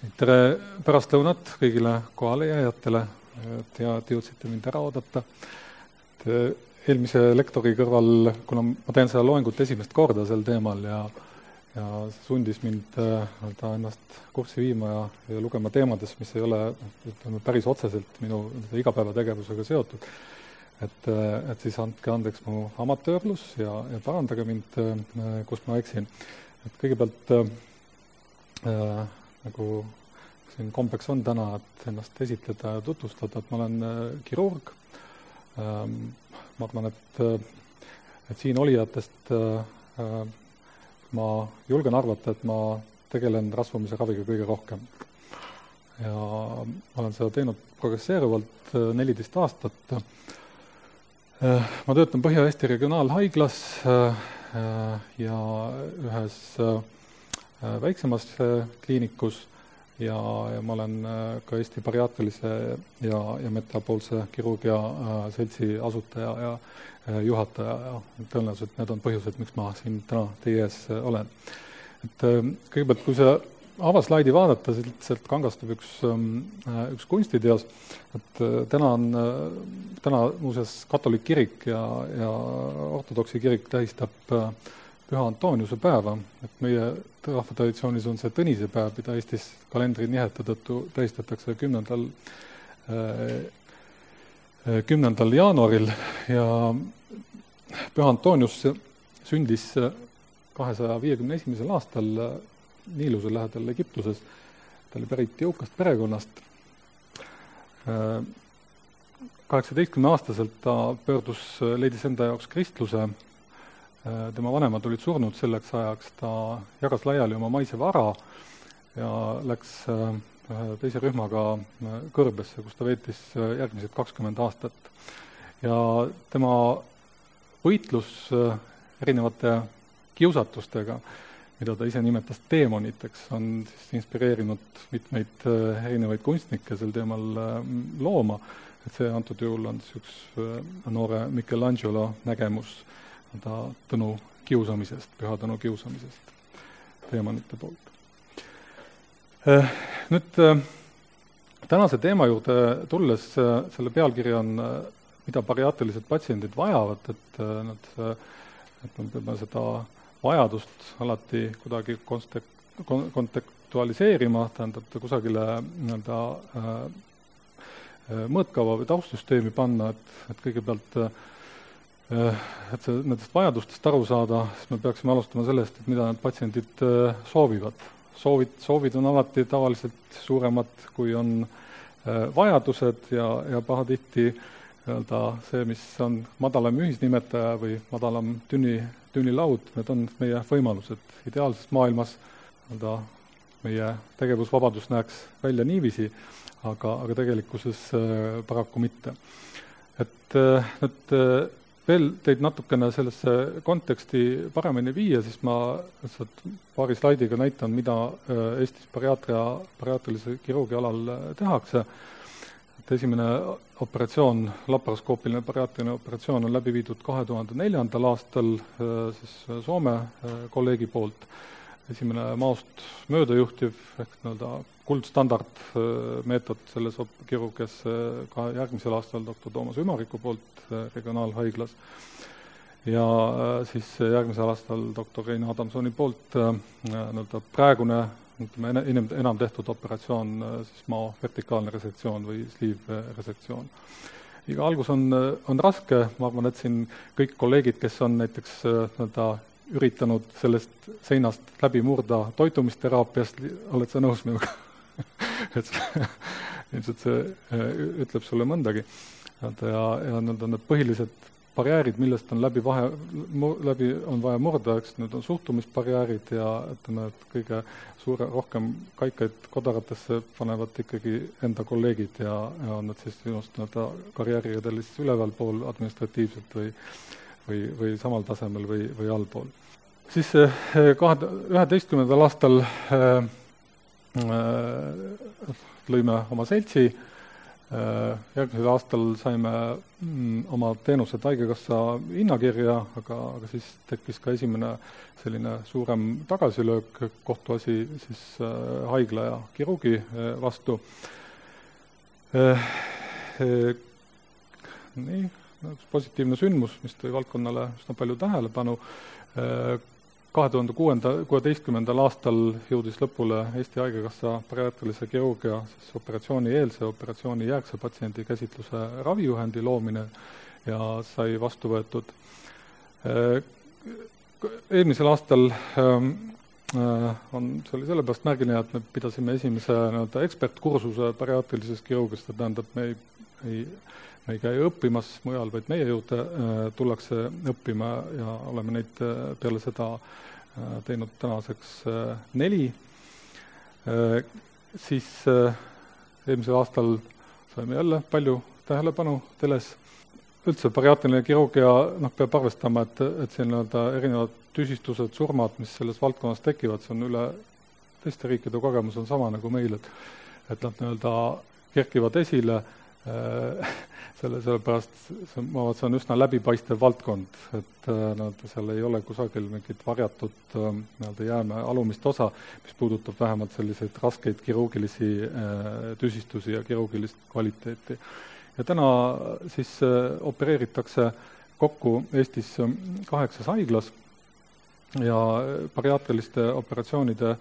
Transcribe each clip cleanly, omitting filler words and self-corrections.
Tere pärastlõunat kõigile kohalejääjatele, et jõudsite mind ära oodata. Eelmise lektori kõrval, kuna ma teen seda loengut esimest korda sel teemal ja see sundis mind ennast kurssi viima ja lugema teemades, mis ei ole päris otseselt minu igapäevategevusega seotud. Et siis andke andeks mu amatöörlus ja parandage mind, kus ma eksin. Et kõigepealt nagu siin kombeks on täna, et ennast esitleda ja tutvustada, et ma olen kirurg. Ma arvan, et siin olijatest ma julgen arvata, et ma tegelen rasvumise raviga kõige rohkem. Ja ma olen seda teinud progresseeruvalt 14 aastat. Ma töötan Põhja-Eesti regionaalhaiglas ja ühes väiksemas kliinikus ja ma olen ka Eesti bariaatrilise ja metaboolse kirurgia seltsi asutaja ja juhataja ja tõenäoliselt need on põhjused, miks ma siin täna teie ees olen. Et kõigepealt, kui see avaslaidi vaadata, sealt kangastub üks kunstiteos, et täna muuseas katolik kirik ja ortodoksi kirik tähistab Püha Antoniuse päeva, et meie rahvatradisioonis on see Tõnise päev, mida Eestis kalendri nihete tõttu tähistatakse 10. jaanuaril ja Püha Antonius sündis 251. aastal Niiluse lähedal Egiptuses. Ta oli pärit jõukast perekonnast. 18-aastaselt ta leidis enda jaoks kristluse. Tema vanemad olid surnud selleks ajaks, ta jagas laiali oma maise vara ja läks teise rühmaga kõrbesse, kus ta veetis järgmised 20 aastat. Ja tema võitlus erinevate kiusatustega, mida ta ise nimetas teemoniteks, on siis inspireerinud mitmeid erinevaid kunstnikke sel teemal looma. Et see antud juhul on üks noore Michelangelo nägemus Tõnu kiusamisest, Püha Tõnu kiusamisest teemonite poolt. Nüüd tänase teema juurde tulles, selle pealkiri on, mida bariaatrilised patsiendid vajavad, et nad peame seda vajadust alati kuidagi kontekstualiseerima, tähendab kusagile mõõtkava või taustsüsteemi panna, et kõigepealt nendest vajadustest aru saada, siis me peaksime alustama sellest, et mida need patsiendid soovivad. Soovid on alati tavaliselt suuremad, kui on vajadused ja pahatihti see, mis on madalam ühisnimetaja või madalam tünnilaud, need on meie võimalused. Ideaalses maailmas meie tegevusvabadus näeks välja niiviisi, aga tegelikkuses paraku mitte. Et nüüd veel teid natukene sellesse konteksti paremini viia, siis ma paari slaidiga näitan, mida Eestis bariaatrilise kirurgia alal tehakse. Et esimene operatsioon, laparoskoopiline bariaatriline operatsioon on läbi viidud 2004. aastal siis Soome kolleegi poolt. Esimene maost möödajuhtiv ehk kuldstandard meetod selles kirurgias ka järgmisel aastal doktor Toomas Ümariku poolt regionaalhaiglas ja siis järgmisel aastal doktor Rein Adamsoni poolt praegune enam tehtud operatsioon, siis mao vertikaalne resektsioon või sleeve-resektsioon. Iga algus on raske, ma arvan, et siin kõik kolleegid, kes on näiteks üritanud sellest seinast läbi murda toitumisteraapiast, oled sa nõus minuga? Ilmselt see ütleb sulle mõndagi. Ja need on need põhilised barjäärid, millest on läbi on vaja murda, eks need on suhtumisbarjäärid ja et kõige rohkem kaikaid kodaratesse panevad ikkagi enda kolleegid ja on nad siis sinust karjääriredelis ülevalpool administratiivselt või samal tasemel või allpool. Siis 2011. aastal lõime oma seltsi Järgmisel aastal saime oma teenused haigekassa hinnakirja, aga siis tekkis ka esimene selline suurem tagasilöök, kohtuasi siis haigla ja kirurgi vastu. Nii, üks positiivne sündmus, mis tõi valdkonnale üsna palju tähelepanu. 2016. aastal jõudis lõpule Eesti Haigekassa bariaatrilise kirurgia operatsioonieelse, operatsioonijärgse patsiendi käsitluse ravijuhendi loomine ja sai vastu võetud. Eelmisel aastal see oli sellepärast märgiline, et me pidasime esimese ekspertkursuse bariaatrilises kirurgias, ta tähendab, me ei käi õppimas mujal, vaid meie juurde tullakse õppima ja oleme neid peale seda teinud tänaseks 4. Siis eelmisel aastal saime jälle palju tähelepanu teles. Üldse bariaatriline kirurgia peab arvestama, et see erinevad tüsistused, surmad, mis selles valdkonnas tekivad, see on üle teiste riikide kogemus on sama nagu meil, et nad kerkivad esile sellepärast see on üsna läbipaistev valdkond, et seal ei ole kusagil mingit varjatud jääme alumist osa, mis puudutab vähemalt selliseid raskeid kirurgilisi tüsistusi ja kirurgilist kvaliteeti. Ja täna siis opereeritakse kokku Eestis 8 haiglas ja bariaatriliste operatsioonide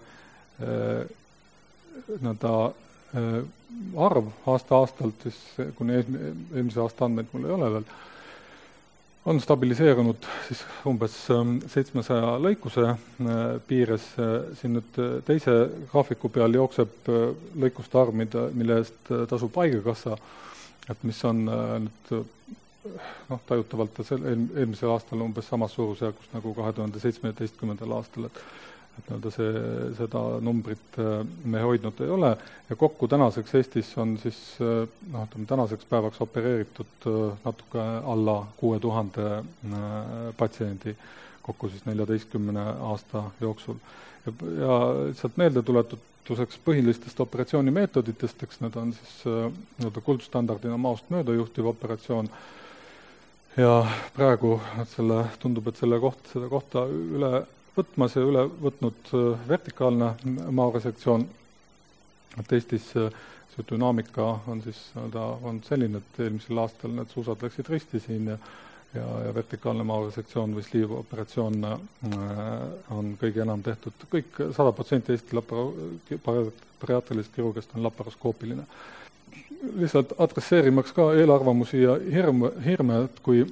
arv aasta-aastalt, siis kuni eelmise aasta andmeid mul ei ole veel, on stabiliseerunud siis umbes 700 lõikuse piires. Siin nüüd teise graafiku peal jookseb lõikuste arv, mille eest tasub haigekassa, et mis on nüüd tajutavalt eelmisel aastal umbes samas suurusjärgus nagu 2017. aastal, et seda numbrit me hoidnud ei ole ja kokku tänaseks Eestis on siis tänaseks päevaks opereeritud natuke alla 6000 patsiendi kokku siis 14 aasta jooksul. Ja sealt meeldetuletuseks põhilistest operatsioonimeetoditest, eks need on siis kuldstandardina maost mööda juhtiv operatsioon ja praegu tundub, et seda kohta üle võtmas ja üle võtnud vertikaalne maoresektsioon, et Eestis see dünaamika on siis on selline, et eelmisel aastal need suusad läksid risti siin ja vertikaalne maoresektsioon või sleeve-operatsioon on kõige enam tehtud. Kõik 100% Eesti bariaatrilisest kirurgiast on laparoskoopiline. Lihtsalt adresseerimaks ka eelarvamusi ja hirme, et kui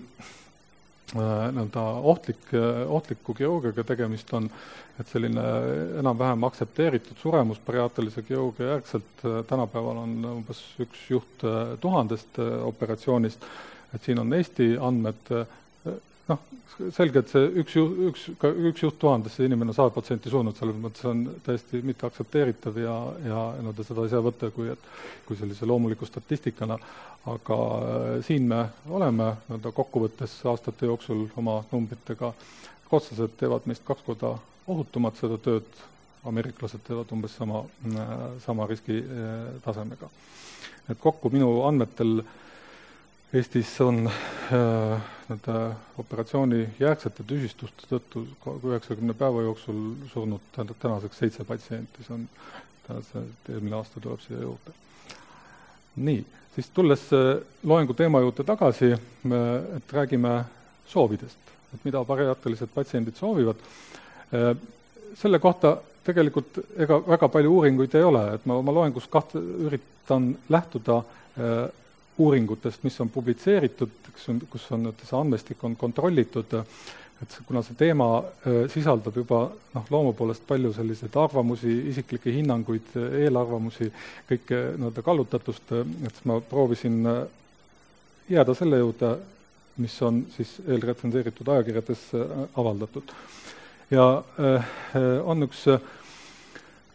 ohtliku kirurgiaga tegemist on, et selline enam-vähem aktsepteeritud suremus bariaatrilise kirurgia järgselt tänapäeval on umbes 1 juht 1000 operatsioonist, et siin on Eesti andmed, selge, et see üks juht 1000, see inimene 100% surnud, selles mõttes on täiesti mitte aktsepteeritav ja seda ei saa võtta kui sellise loomuliku statistikana, aga siin me oleme kokkuvõttes aastate jooksul oma numbritega. Kotslased teevad meist 2 korda ohutumad seda tööd, ameeriklased teevad umbes sama riski tasemega. Et kokku minu andmetel Eestis on operatsiooni järgsete tüsistuste tõttu 90 päeva jooksul surnud tänaseks 7 patsienti, see on eelmine aasta tuleb siia juurde. Nii, siis tulles loengu teema juurde tagasi, et räägime soovidest, et mida bariaatrilised patsiendid soovivad. Selle kohta tegelikult ega väga palju uuringuid ei ole, et ma oma loengus üritan lähtuda uuringutest, mis on publitseeritud, kus on see andmestik on kontrollitud, et kuna see teema sisaldab juba loomu poolest palju selliseid arvamusi, isiklikke hinnanguid, eelarvamusi, kõike kallutatust, et ma proovisin jääda selle juurde, mis on siis eelretsenseeritud ajakirjades avaldatud. Ja on üks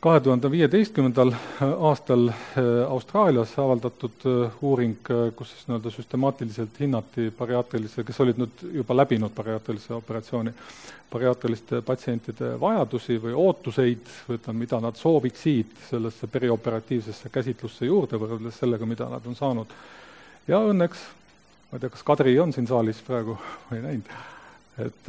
2015. aastal Austraalias avaldatud uuring, kus siis nii-öelda süstemaatiliselt hinnati bariaatrilise, kes olid nüüd juba läbinud bariaatrilise operatsiooni, bariaatriliste patsientide vajadusi või ootuseid, või mida nad sooviksid sellesse perioperatiivsesse käsitlusse juurde võrreldes sellega, mida nad on saanud. Ja õnneks, ma ei tea, kas Kadri on siin saalis praegu või näinud, et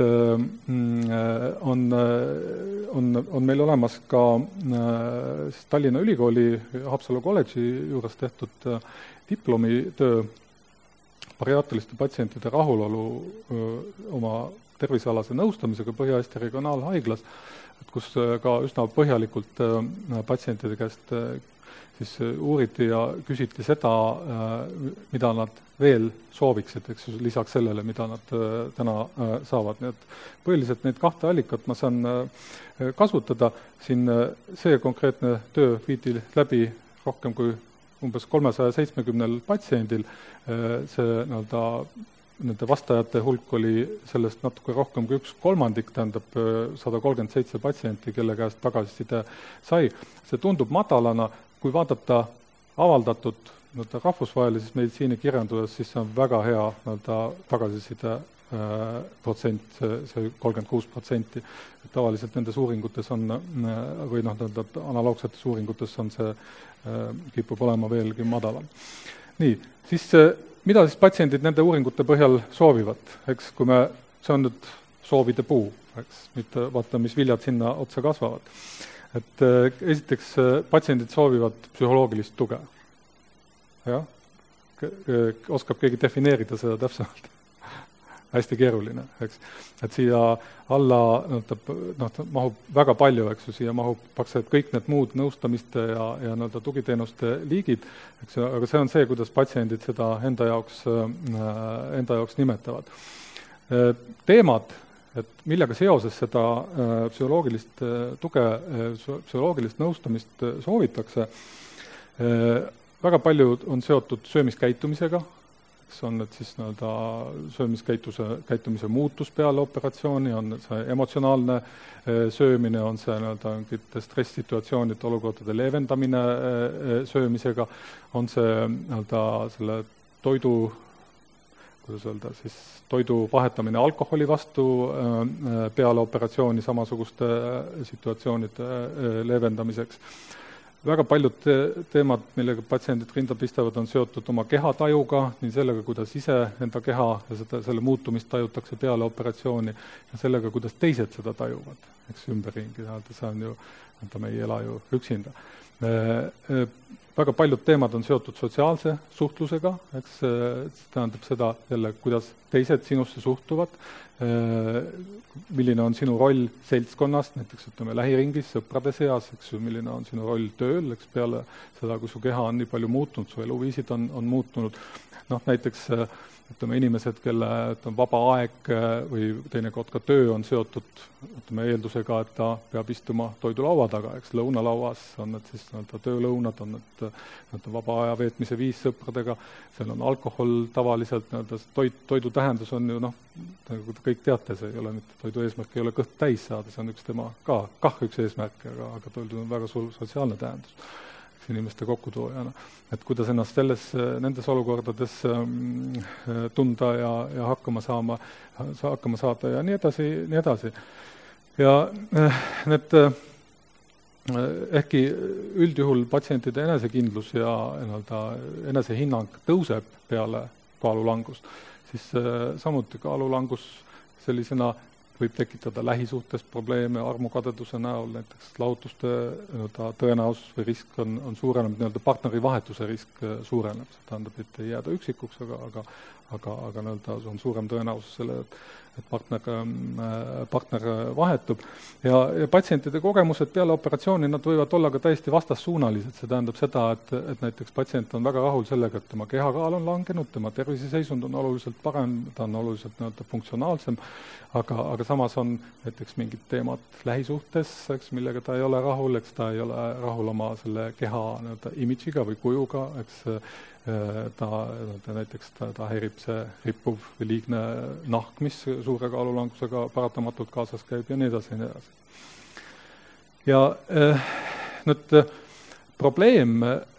on meil olemas ka Tallinna Ülikooli Haapsalu kolledži juures tehtud diplomitöö bariaatriliste patsientide rahulolu oma tervisealase nõustamisega Põhja-Eesti regionaalhaiglas, kus ka üsna põhjalikult patsientide käest siis uuriti ja küsiti seda, mida nad veel sooviksid, eks lisaks sellele, mida nad täna saavad. Nii et põhiliselt neid kahte allikat ma saan kasutada. Siin see konkreetne töö viidi läbi rohkem kui umbes 370 patsiendil. See nende vastajate hulk oli sellest natuke rohkem kui 1/3, tähendab 137 patsienti, kelle käest tagasiside sai. See tundub madalana, kui vaadata avaldatud rahvusvahelises meditsiinikirjanduses, siis see on väga hea tagasiside protsent, see 36%. Tavaliselt nendes uuringutes on, või analoogsetes uuringutes on see, kipub olema veelgi madalam. Nii, siis mida siis patsiendid nende uuringute põhjal soovivad? Eks, kui see on nüüd soovide puu, eks, mitte vaata, mis viljad sinna otsa kasvavad. Et esiteks patsiendid soovivad psühholoogilist tuge. Jah? Oskab keegi defineerida seda täpsemalt? Hästi keeruline, eks. Et siia alla mahub väga palju, eks, siia mahub pakselt kõik need muud nõustamiste ja tugiteenuste liigid, eks, aga see on see, kuidas patsiendid seda enda jaoks nimetavad. Teemad, et millega seoses seda psühholoogilist tuge, psühholoogilist nõustamist soovitakse, väga palju on seotud söömiskäitumisega, kes on need siis söömiskäitumise muutus peale operatsiooni, on see emotsionaalne söömine, on see stress-situatsioonide olukordade leevendamine söömisega, on see selle toidu, kuidas öelda, siis toidu vahetamine alkoholi vastu peale operatsiooni samasuguste situatsioonide leevendamiseks. Väga paljud teemad, millega patsiendid rinda pistavad, on seotud oma kehatajuga, nii sellega, kuidas ise enda keha ja selle muutumist tajutakse peale operatsiooni ja sellega, kuidas teised seda tajuvad, eks ümberringi, see on ju, me ei ela ju üksinda. Väga paljud teemad on seotud sotsiaalse suhtlusega, eks tähendab seda jälle, kuidas teised sinusse suhtuvad, milline on sinu roll seltskonnast, näiteks lähiringis, sõprade seas, eks, milline on sinu roll tööl, eks peale seda, kui su keha on nii palju muutunud, su eluviisid on muutunud. Näiteks inimesed, kelle vaba aeg või teinekord ka töö on seotud eeldusega, et ta peab istuma toidulaua taga, eks lõunalauas on need siis töölõunad, on need vaba aja veetmise viis sõpradega, seal on alkohol tavaliselt, toidu tähendus on ju, nagu te kõik teate, see ei ole mitte, toidu eesmärk ei ole kõht täis saada, see on üks tema kah üks eesmärk, aga toidu on väga suur sotsiaalne tähendus inimeste kokkutoojana. Et kuidas ennast nendes olukordades tunda ja hakkama saada ja nii edasi. Ja need, ehkki üldjuhul patsientide enesekindlus ja enesehinnang tõuseb peale kaalulangust, siis samuti kaalulangus sellisena võib tekitada lähisuhtes probleeme armukadeduse näol, näiteks lahutuste tõenäosus või risk on suurenenud, partneri vahetuse risk suureneb, see tähendab, et ei jääda üksikuks, aga on suurem tõenäosus selle, et partner vahetub. Ja patsientide kogemused peale operatsiooni, nad võivad olla ka täiesti vastassuunalised, see tähendab seda, et näiteks patsient on väga rahul sellega, et tema kehakaal on langenud, tema terviseseisund on oluliselt parem, ta on oluliselt funktsionaalsem, aga samas on näiteks mingid teemad lähisuhtes, eks, millega ta ei ole rahul, eks ta ei ole rahul oma selle keha imidžiga või kujuga, eks ta häirib see rippuv või liigne nahk, mis suure kaalulangusega paratamatult kaasas käib ja nii edasi. Ja nüüd probleem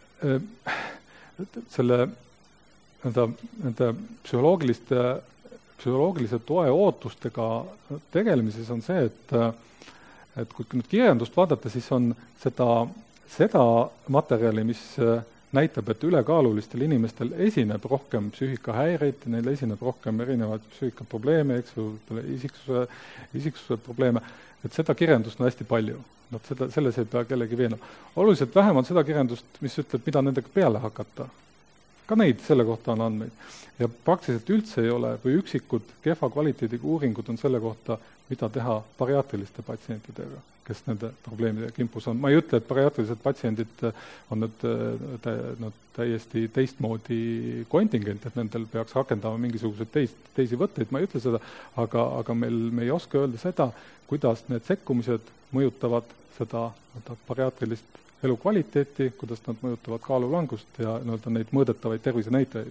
selle nende psühholoogilise toe ootustega tegelemises on see, et kui nüüd kirjandust vaadata, siis on seda materjali, mis näitab, et ülekaalulistel inimestel esineb rohkem psüühikahäireid, neil esineb rohkem erinevaid psüühikaprobleeme, eks ju, isiksuse probleeme, et seda kirjandust on hästi palju. Selles ei pea kellegi veena. Oluliselt vähem on seda kirjandust, mis ütleb, mida nendega peale hakata. Ka neid selle kohta on andmeid. Ja praktiliselt üldse ei ole, või üksikud kehva kvaliteediga uuringud on selle kohta, mida teha bariaatriliste patsientidega, kes nende probleemide kimpus on. Ma ei ütle, et bariaatrilised patsiendid on nüüd täiesti teistmoodi kontingent, et nendel peaks rakendama mingisuguseid teisi võtteid, ma ei ütle seda, aga me ei oska öelda seda, kuidas need sekkumised mõjutavad seda bariaatrilist elukvaliteeti, kuidas nad mõjutavad kaalulangust ja neid mõõdetavaid tervisenäitajaid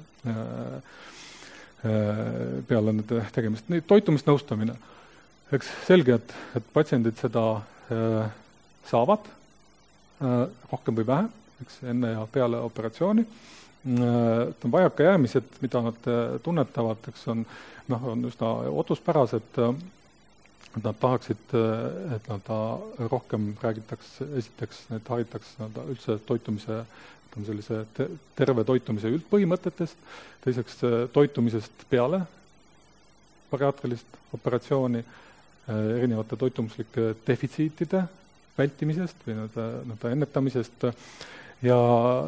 peale nende tegemist. Toitumisnõustamine. Eks selge, et patsiendid seda saavad rohkem või vähem, eks enne ja peale operatsiooni. Vajakajäämised, mida nad tunnetavad, eks on üsna ootuspärased, et nad tahaksid, et nad rohkem räägitaks, esiteks need haritaks üldse toitumise, sellise terve toitumise üldpõhimõtetest, teiseks toitumisest peale bariaatrilist operatsiooni, erinevate toitumuslike defitsiitide vältimisest või ennetamisest ja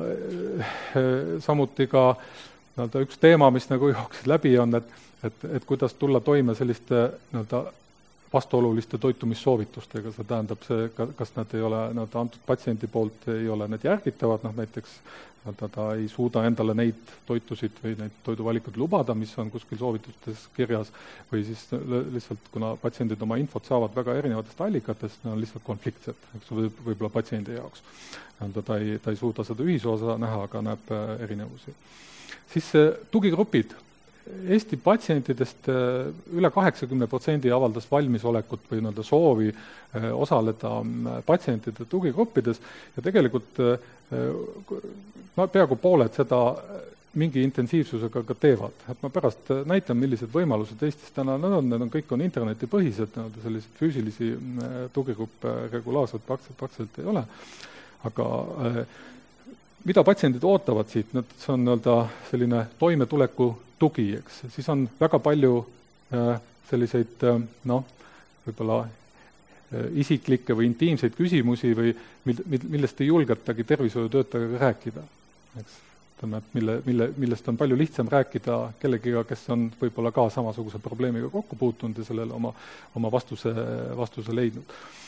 samuti ka üks teema, mis jooksid läbi on, et kuidas tulla toime selliste vastuoluliste toitumissoovitustega, see tähendab see, kas nad ei ole, antud patsiendi poolt ei ole need järgitavad, näiteks ta ei suuda endale neid toitusid või neid toiduvalikud lubada, mis on kuskil soovitustes kirjas, või siis lihtsalt, kuna patsiendid oma infot saavad väga erinevatest allikatest, need on lihtsalt konfliktsed, võib-olla patsiendi jaoks. Ta ei suuda seda ühisosa näha, aga näeb erinevusi. Siis tugigrupid. Eesti patsientidest üle 80% avaldas valmisolekut või soovi osaleda patsientide tugigruppides ja tegelikult peaaegu pooled seda mingi intensiivsusega ka teevad. Et ma pärast näitan, millised võimalused Eestis täna on, kõik on internetipõhised, sellised füüsilisi tugigruppe regulaarselt praktiliselt ei ole, aga mida patsiendid ootavad siit, see on selline toimetuleku tugi, eks. Siis on väga palju selliseid, võib-olla isiklikke või intiimseid küsimusi või millest ei julgetagi tervishoiutöötajaga rääkida, eks. Millest on palju lihtsam rääkida kellegiga, kes on võib-olla ka samasuguse probleemiga kokku puutunud ja sellele oma vastuse leidnud.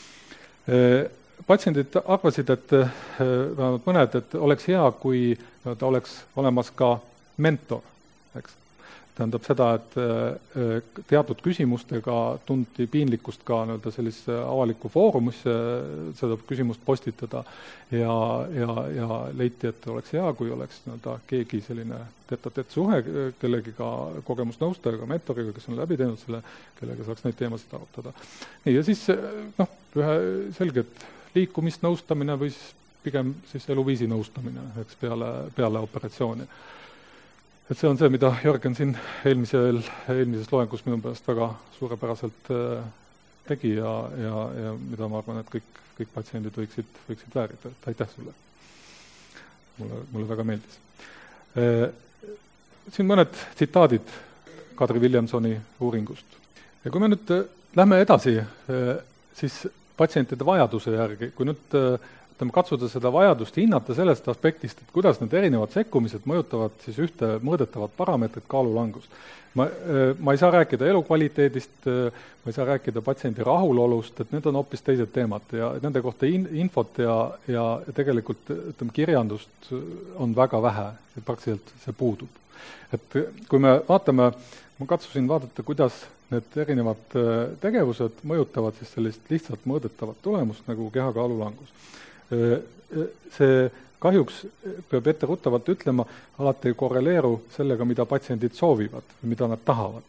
Patsiendid arvasid, et vähemalt mõned, et oleks hea, kui ta oleks olemas ka mentor, eks. Tähendab seda, et teatud küsimustega tundi piinlikkust ka sellise avaliku foorumisse seda küsimust postitada ja leiti, et oleks hea, kui oleks keegi selline tête-à-tête suhe kellegiga kogemusnõustajaga, mentoriga, kes on läbi teinud selle, kellega saaks neid teemasid arutada. Nii, ja siis ühe selget liikumist nõustamine või pigem siis eluviisi nõustamine, eks peale operatsiooni. Et see on see, mida Jörgen siin eelmises loengus minu pärast väga suurepäraselt tegi ja mida ma arvan, et kõik patsiendid võiksid väärida. Aitäh sulle. Mulle väga meeldis. Siin mõned tsitaadid Kadri Williamsoni uuringust. Ja kui me nüüd lähme edasi, siis patsientide vajaduse järgi, kui nüüd katsuda seda vajadust hinnata sellest aspektist, et kuidas need erinevad sekkumised mõjutavad siis ühte mõõdetavat parameetrit kaalulangust. Ma ei saa rääkida elukvaliteedist, ma ei saa rääkida patsiendi rahulolust, et need on hoopis teised teemad ja nende kohta infot ja tegelikult kirjandust on väga vähe, praktiliselt see puudub. Et kui me vaatame, ma katsusin vaadata, kuidas need erinevad tegevused mõjutavad siis sellist lihtsalt mõõdetavat tulemust nagu kehakaalulangus. See kahjuks peab etteruttavalt ütlema, alati ei korreleeru sellega, mida patsiendid soovivad, mida nad tahavad.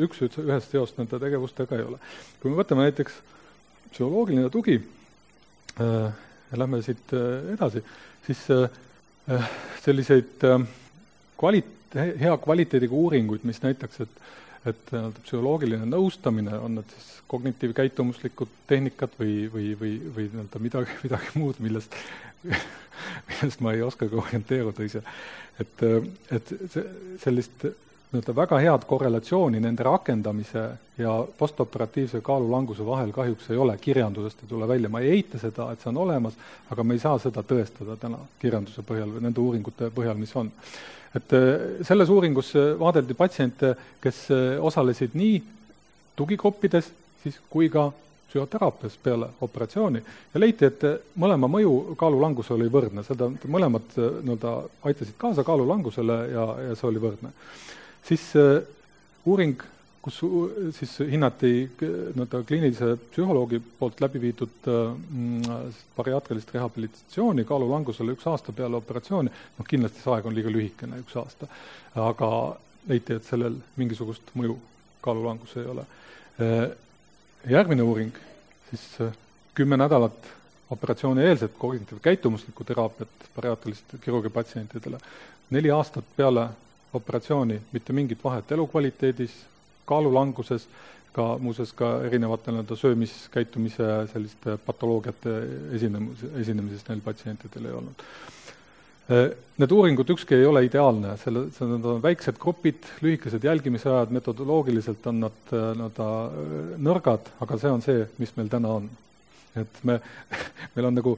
Ühest seost nende tegevustega ei ole. Kui me võtame näiteks psühholoogiline tugi, ja lähme siit edasi, siis selliseid hea kvaliteediga uuringuid, mis näitaks, et psühholoogiline nõustamine, on need siis kognitiivkäitumuslikud tehnikad või midagi muud, millest ma ei oskagi orienteeruda ise. Et sellist väga head korrelatsiooni nende rakendamise ja postoperatiivse kaalulanguse vahel kahjuks ei ole, kirjandusest ei tule välja. Ma ei eita seda, et see on olemas, aga me ei saa seda tõestada täna kirjanduse põhjal või nende uuringute põhjal, mis on. Et selles uuringus vaadeldi patsiente, kes osalesid nii tugigruppides siis kui ka psühhoteraapias peale operatsiooni ja leiti, et mõlema mõju kaalulangus oli võrdne, seda mõlemad aitasid kaasa kaalulangusele ja see oli võrdne. Siis uuring, kus siis hinnati kliinilise psühholoogi poolt läbi viidud bariaatrilist rehabilitatsiooni kaalulangusele 1 aasta peale operatsiooni, kindlasti see aeg on liiga lühikene 1 aasta, aga leiti, et sellel mingisugust mõju kaalulangus ei ole. Järgmine uuring, siis 10 nädalat operatsiooni eelset kognitiivkäitumuslikku teraapiat bariaatrilist kirurgi patsientidele, 4 aastat peale operatsiooni mitte mingit vahet elukvaliteedis, kaalulanguses, muuseas ka erinevate söömiskäitumise selliste patoloogiate esinemisest neil patsientidel ei olnud. Need uuringud ükski ei ole ideaalne, need on väiksed grupid, lühikesed jälgimisajad, metodoloogiliselt on nad nõrgad, aga see on see, mis meil täna on. Et meil on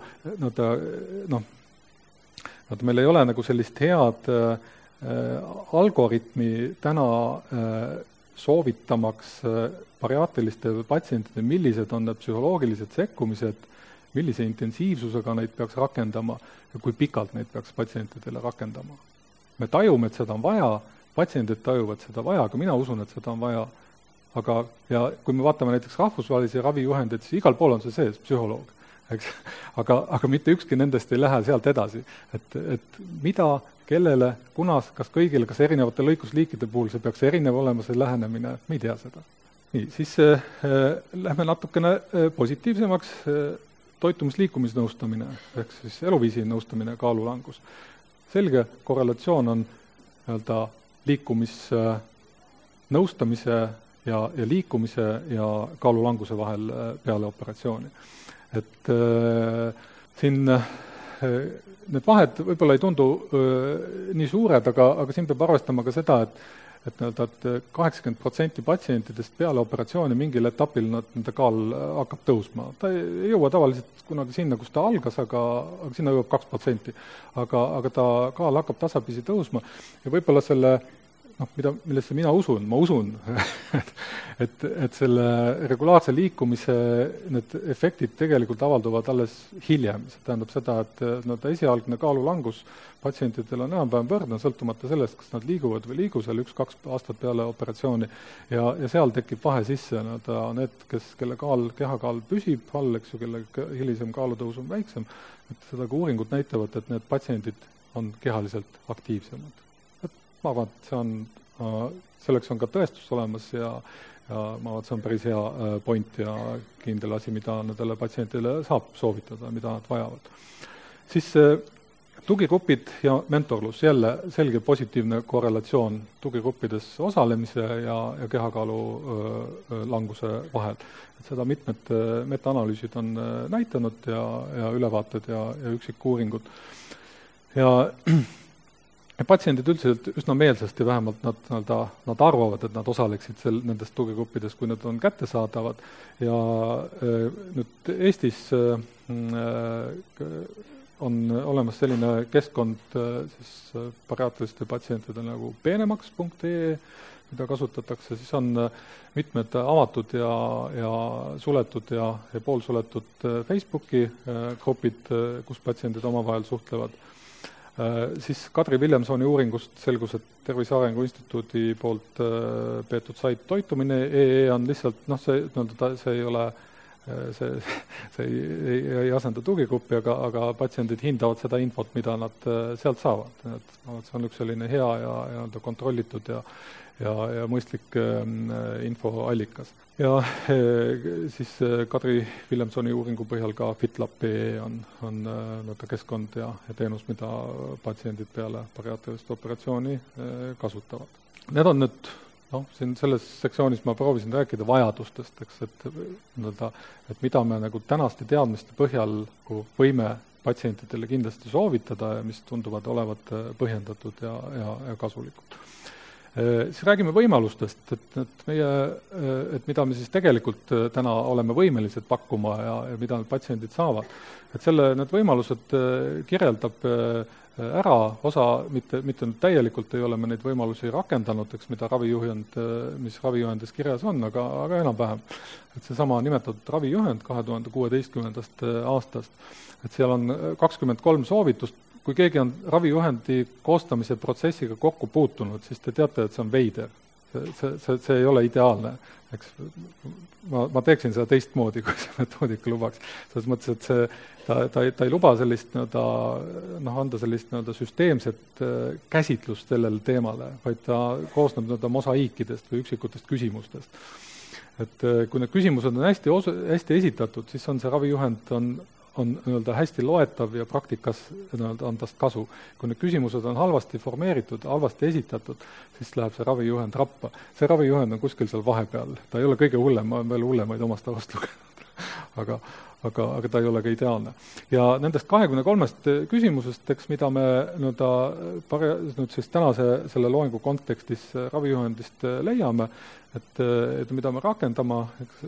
meil ei ole sellist head algoritmi täna soovitamaks bariaatriliste patsientide, millised on need psühholoogilised sekkumised, millise intensiivsusega neid peaks rakendama ja kui pikalt neid peaks patsientidele rakendama. Me tajume, et seda on vaja, patsiendid tajuvad seda vaja, aga mina usun, et seda on vaja. Ja kui me vaatame näiteks rahvusvahelisi ravijuhendeid, siis igal pool on see sees, psühholoog. Aga mitte ükski nendest ei lähe sealt edasi. Et mida, kellele, kunas, kas kõigile, kas erinevate lõikusliikide puhul see peaks erinev olema see lähenemine, me ei tea seda. Nii, siis lähme natukene positiivsemaks, toitumisliikumisnõustamine, ehk siis eluviisi nõustamine, kaalulangus. Selge korrelatsioon on liikumisnõustamise ja liikumise ja kaalulanguse vahel peale operatsiooni. Et siin need vahed võib-olla ei tundu nii suured, aga siin peab arvestama ka seda, et 80% patsientidest peale operatsiooni mingil etapil nende kaal hakkab tõusma. Ta ei jõua tavaliselt kunagi sinna, kus ta algas, aga sinna jõuab 2%. Aga ta kaal hakkab tasapisi tõusma ja võib-olla selle, millesse mina usun, et selle regulaarse liikumise need efektid tegelikult avalduvad alles hiljem. See tähendab seda, et esialgne kaalulangus patsientidel on enam-päev võrdne, sõltumata sellest, kas nad liiguvad või liigu seal 1-2 aastat peale operatsiooni ja seal tekib vahe sisse. Need, kelle kehakaal püsib all, eks ju, kelle hilisem kaalutõus on väiksem, et seda ka uuringud näitavad, et need patsiendid on kehaliselt aktiivsemad. Ma arvan, et selleks on ka tõestus olemas ja ma arvan, et see on päris hea point ja kindel asi, mida nendele patsientidele saab soovitada, mida nad vajavad. Siis tugigrupid ja mentorlus, jälle selge positiivne korrelatsioon tugigruppides osalemise ja kehakaalu languse vahel. Et seda mitmed metaanalüüsid on näitanud ja ülevaated ja üksikuuringud. Ja patsiendid üldiselt üsna meelsasti, vähemalt nad arvavad, et nad osaleksid nendest tugigruppides, kui need on kättesaadavad. Ja nüüd Eestis on olemas selline keskkond siis bariaatriliste patsientide nagu peenemaks.ee, mida kasutatakse, siis on mitmed avatud ja suletud ja poolsuletud Facebooki grupid, kus patsiendid omavahel suhtlevad. Siis Kadri Villemsoni uuringust selgus, et Tervise Arengu Instituudi poolt peetud sait toitumine.ee on lihtsalt, see ei ole see ei asenda tugigruppi, aga patsiendid hindavad seda infot, mida nad sealt saavad. See on üks selline hea ja kontrollitud ja mõistlik infoallikas. Ja siis Kadri Villemsoni uuringu põhjal ka FitLab.ee on keskkond ja teenus, mida patsiendid peale bariaatrilist operatsiooni kasutavad. Need on nüüd siin selles sektsioonis ma proovisin rääkida vajadustest, et mida me nagu tänaste teadmiste põhjal võime patsientidele kindlasti soovitada ja mis tunduvad olevat põhjendatud ja kasulikud. Siis räägime võimalustest, et mida me siis tegelikult täna oleme võimelised pakkuma ja mida need patsiendid saavad. Et need võimalused kirjeldab ära osa, mitte nüüd täielikult ei ole me neid võimalusi rakendanud, mida mis ravijuhendis kirjas on, aga enam-vähem. Et seesama nimetatud ravijuhend 2016. aastast, et seal on 23 soovitust. Kui keegi on ravijuhendi koostamise protsessiga kokku puutunud, siis te teate, et see on veider. See ei ole ideaalne. Eks ma teeksin seda teistmoodi, kui see metoodika lubaks. Selles mõttes, et ta ei luba sellist anda sellist süsteemset käsitlust sellele teemale, vaid ta koosneb mosaiikidest või üksikutest küsimustest. Et kui need küsimused on hästi esitatud, siis on see ravijuhend on hästi loetav ja praktikas on tast kasu. Kui need küsimused on halvasti formeeritud, halvasti esitatud, siis läheb see ravijuhend rappa. See ravijuhend on kuskil seal vahepeal. Ta ei ole kõige hullem, ma olen veel hullemaid omast arvast lugenud. Aga ta ei ole ka ideaalne. Ja nendest 23 küsimusest, mida me siis tänase selle loengu kontekstis ravijuhendist leiame, et mida me rakendame,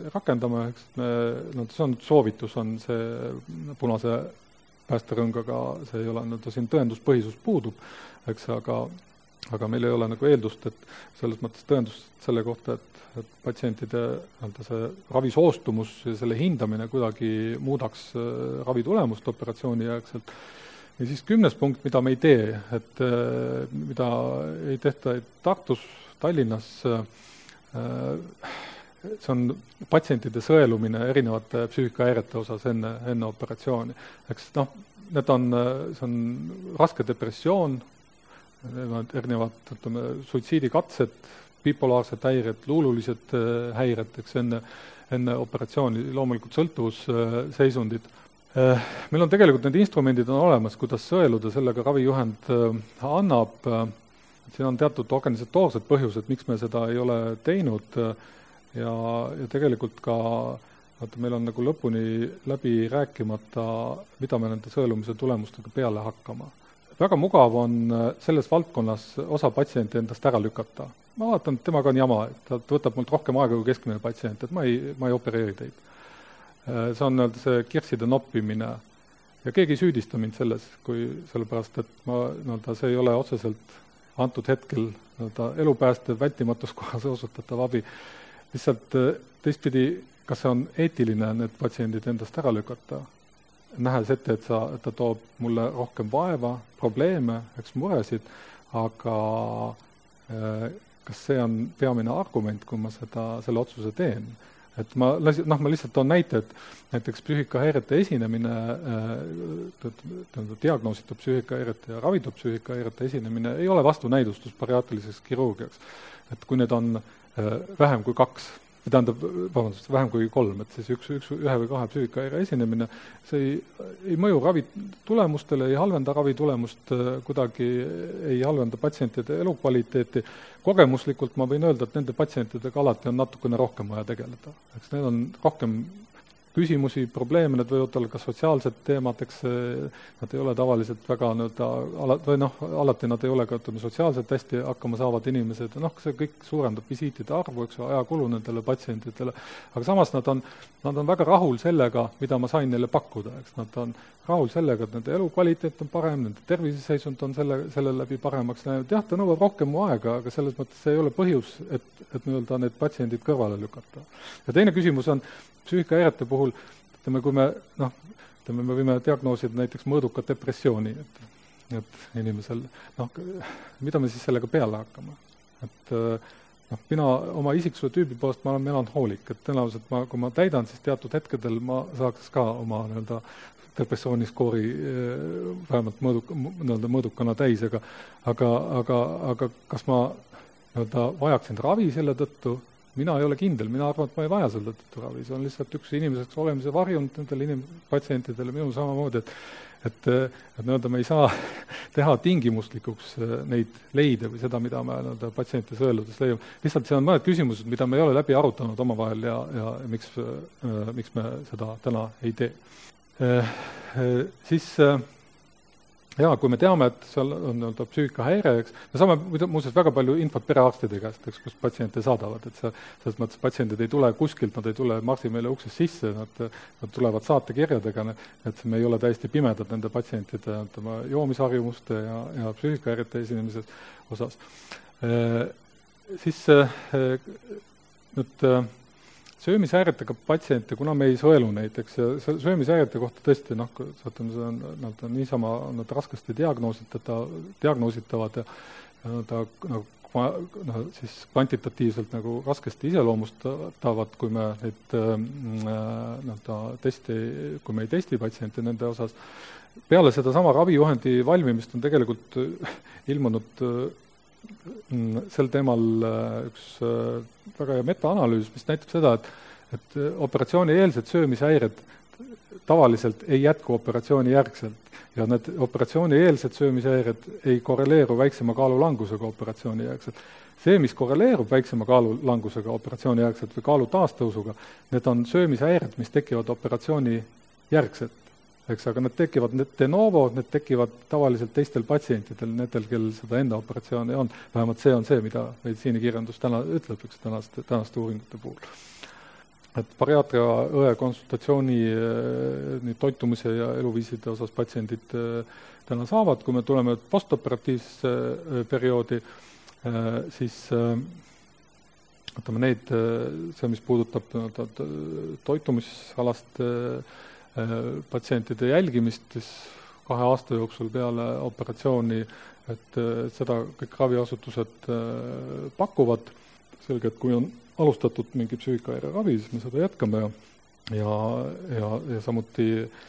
see on soovitus, on see punase päästerõngaga, see ei ole, siin tõenduspõhisus puudub, eks, aga meil ei ole eeldust, et selles mõttes tõendust selle kohta, et patsientide see ravisoostumus ja selle hindamine kuidagi muudaks ravitulemust operatsiooni järgselt. Ja siis 10. punkt, mida me ei tee, et mida ei tehta Tartus, Tallinnas, see on patsientide sõelumine erinevate psüühikahäirete osas enne operatsiooni. Eks, see on raske depressioon, erinevad suitsiidikatsed, bipolaarsed häired, luululised häired, eks enne operatsiooni, loomulikult sõltuvusseisundid. Meil on tegelikult need instrumendid on olemas, kuidas sõeluda, sellega ravijuhend annab. Siin on teatud organisatoorsed põhjused, miks me seda ei ole teinud ja tegelikult ka meil on lõpuni läbi rääkimata, mida me nende sõelumise tulemustega peale hakkama. Väga mugav on selles valdkonnas osa patsiente endast ära lükata. Ma vaatan, et temaga on jama, et ta võtab mult rohkem aega kui keskmine patsient, et ma ei opereeri teid. See on see kirsside noppimine ja keegi ei süüdista mind selles, sellepärast, et see ei ole otseselt antud hetkel elupäästev vältimatus kohas osutatav abi. Lihtsalt teistpidi, kas see on eetiline need patsiendid endast ära lükata, nähes ette, et ta toob mulle rohkem vaeva, probleeme, eks muresid, aga kas see on peamine argument, kui ma selle otsuse teen? Et ma lihtsalt toon näite, et näiteks psüühikahäirete esinemine, diagnoositud psüühikahäirete ja ravitud psüühikahäirete esinemine ei ole vastunäidustus bariaatriliseks kirurgiaks. Et kui need on vähem kui 3, et siis ühe või 2 psüühikahäire esinemine, see ei mõju ravitulemustele, ei halvenda ravitulemust, kuidagi ei halvenda patsientide elukvaliteeti. Kogemuslikult ma võin öelda, et nende patsientidega alati on natukene rohkem vaja tegeleda. Eks need on rohkem küsimusi, probleeme, need võivad olla ka sotsiaalsed teemad, eks nad ei ole tavaliselt väga alati nad ei ole ka sotsiaalselt hästi hakkama saavad inimesed, see kõik suurendab visiitide arvu, eks ajakulu nendele patsientidele, aga samas nad on väga rahul sellega, mida ma sain neile pakkuda, eks nad on rahul sellega, et nende elukvaliteet on parem, nende terviseseisund on selle läbi paremaks läinud, jah, ta nõuab rohkem mu aega, aga selles mõttes see ei ole põhjus, et need patsiendid kõrvale lükata. Ja teine küsimus on, psüühikahäirete puhul, kui me võime diagnoosida näiteks mõõdukat depressiooni, et inimesel, mida me siis sellega peale hakkama? Et mina oma isiksuse tüübi poolest ma olen melanhoolik, et tõenäoliselt kui ma täidan, siis teatud hetkedel ma saaks ka oma nii-öelda depressiooniskoori vähemalt mõõdukana täis, aga kas ma nii-öelda vajaksin ravi selle tõttu? Mina ei ole kindel, mina arvan, et ma ei vaja selle tõttu ravi, see on lihtsalt üks inimeseks olemise varjund nendele patsientidele, minul samamoodi, et nii-öelda me ei saa teha tingimuslikuks neid leide või seda, mida me nii-öelda patsientide sõeludes leiame. Lihtsalt see on mõned küsimused, mida me ei ole läbi arutanud omavahel ja miks me seda täna ei tee. Siis kui me teame, et seal on nii-öelda psüühikahäire, eks, me saame muuseas väga palju infot perearstide käest, eks, kus patsiente saadavad, et selles mõttes patsiendid ei tule kuskilt, nad ei tule marsi meile uksest sisse, nad tulevad saatekirjadega, et me ei ole täiesti pimedad nende patsientide joomisharjumuste ja psüühikahäirete esinemise osas. Siis nüüd söömishäiretega patsiente, kuna me ei sõelu näiteks, ja söömishäirete kohta tõesti, nad on niisama nad raskesti diagnoositavad ja siis kvantitatiivselt nagu raskesti iseloomustavad, kui me kui me ei testi patsiente nende osas. Peale seda sama ravijuhendi valmimist on tegelikult ilmunud sel teemal üks väga hea metaanalüüs, mis näitab seda, et operatsioonieelsed söömishäired tavaliselt ei jätku operatsiooni järgselt ja need operatsioonieelsed söömishäired ei korreleeru väiksema kaalulangusega operatsiooni järgselt. See, mis korreleerub väiksema kaalulangusega operatsiooni järgselt või kaalu taastõusuga, need on söömishäired, mis tekivad operatsiooni järgselt. Eks, aga need tekivad de novo, need tekivad tavaliselt teistel patsientidel, nendel, kel seda enda operatsiooni on. Vähemalt see on see, mida meditsiinikirjandus täna ütleb, üks tänaste uuringute puhul. Et bariaatria õe konsultatsiooni nii toitumise ja eluviiside osas patsiendid täna saavad, kui me tuleme postoperatiivse perioodi, siis võtame neid, see, mis puudutab toitumisalast patsientide jälgimist 2 aasta jooksul peale operatsiooni, et seda kõik raviasutused pakuvad. Selge, et kui on alustatud mingi psüühikahäire ravi, siis me seda jätkame ja samuti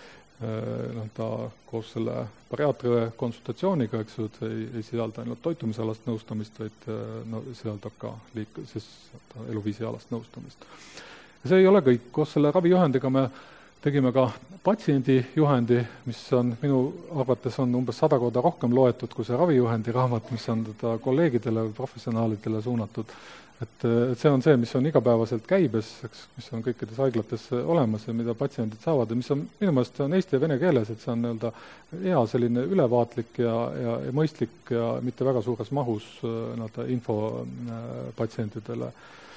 koos selle bariaatria konsultatsiooniga, eks ju, ei sisalda ainult toitumisalast nõustamist, vaid sisaldab ka eluviisialast nõustamist. Ja see ei ole kõik, koos selle ravijuhendiga me tegime ka patsiendijuhendi, mis on minu arvates on umbes 100 korda rohkem loetud kui see ravijuhendi raamat, mis on kolleegidele või professionaalidele suunatud. Et see on see, mis on igapäevaselt käibes, mis on kõikides haiglates olemas ja mida patsiendid saavad ja mis on minu meelest on eesti ja vene keeles, et see on nii-öelda hea selline ülevaatlik ja mõistlik ja mitte väga suures mahus info patsientide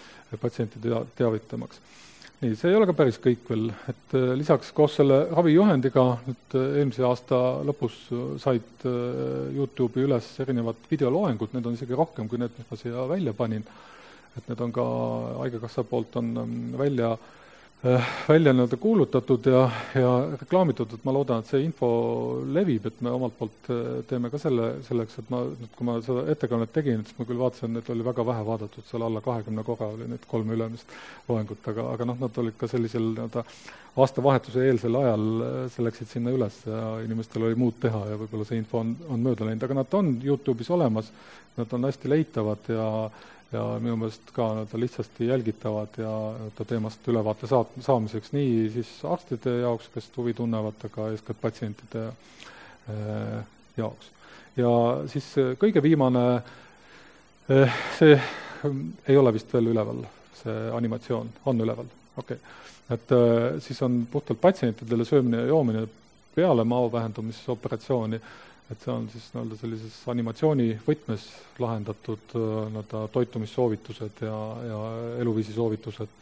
teavitamaks. Nii, see ei ole ka päris kõik veel, et lisaks koos selle ravijuhendiga nüüd eelmise aasta lõpus said YouTube'i üles erinevad videoloengud, need on isegi rohkem kui need, mis ma siia välja panin, et need on ka Haigekassa poolt on välja nii-öelda kuulutatud ja reklaamitud, et ma loodan, et see info levib, et me omalt poolt teeme ka selleks, et kui ma seda ettekannet tegin, siis ma küll vaatasin, et oli väga vähe vaadatud, seal alla 20 korra oli need 3 ülemist loengut, aga nad olid ka sellisel aastavahetuse eelsel ajal, see läksid sinna üles ja inimestel oli muud teha ja võib-olla see info on mööda läinud, aga nad on YouTube'is olemas, nad on hästi leitavad ja minu meelest ka nad lihtsasti jälgitavad ja teemast ülevaate saamiseks nii siis arstide jaoks, kes huvi tunnevad, aga eeskätt patsientide jaoks. Ja siis kõige viimane, see ei ole vist veel üleval, see animatsioon on üleval, okei. Et siis on puhtalt patsientidele söömine ja joomine peale mao vähendumisoperatsiooni, et see on siis sellises animatsiooni võtmes lahendatud toitumissoovitused ja eluviisi soovitused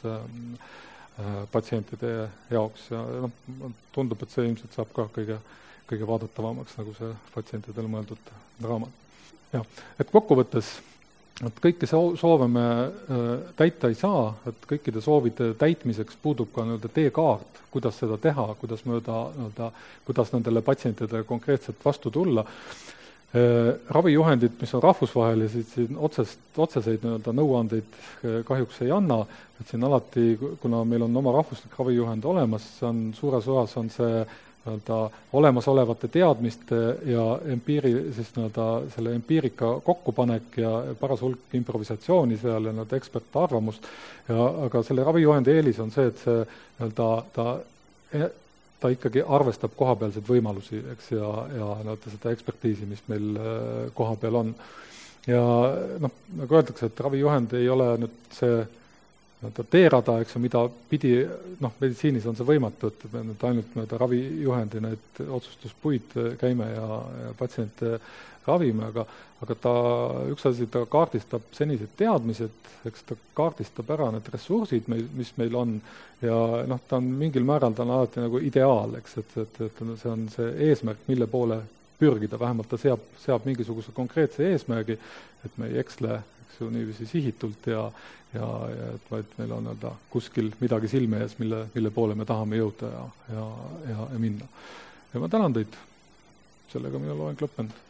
patsientide jaoks ja tundub, et see ilmselt saab ka kõige vaadatavamaks nagu see patsientidele mõeldud raamat. Ja, et kokkuvõttes, et kõike soove me täita ei saa, et kõikide soovide täitmiseks puudub ka teekaart, kuidas seda teha, kuidas nendele patsientidele konkreetselt vastu tulla. Ravijuhendid, mis on rahvusvahelised, siin otseseid nõuandeid kahjuks ei anna, et siin alati, kuna meil on oma rahvuslik ravijuhend olemas, on suures osas on see olemasolevate teadmiste ja selle empiirika kokkupanek ja paras hulk improvisatsiooni seal ja ekspertarvamust, aga selle ravijuhendi eelis on see, et see ta ikkagi arvestab kohapealseid võimalusi, eks, ja seda ekspertiisi, mis meil kohapeal on. Ja nagu öeldakse, et ravijuhend ei ole nüüd see teerada, eks, mida pidi, meditsiinis on see võimatu, et me nüüd ainult ravijuhendi need otsustuspuid käime ja patsiente ravime, aga üks asi, ta kaardistab senised teadmised, eks ta kaardistab ära need ressursid, mis meil on, ja ta on mingil määral, ta on alati nagu ideaal, eks, et see on see eesmärk, mille poole pürgida, vähemalt ta seab mingisuguse konkreetse eesmärgi, et me ei eksle, eks ju, niiviisi sihitult ja et vaid meil on kuskil midagi silme ees, mille poole me tahame jõuda ja minna. Ja ma tänan teid, sellega minu loeng lõppenud.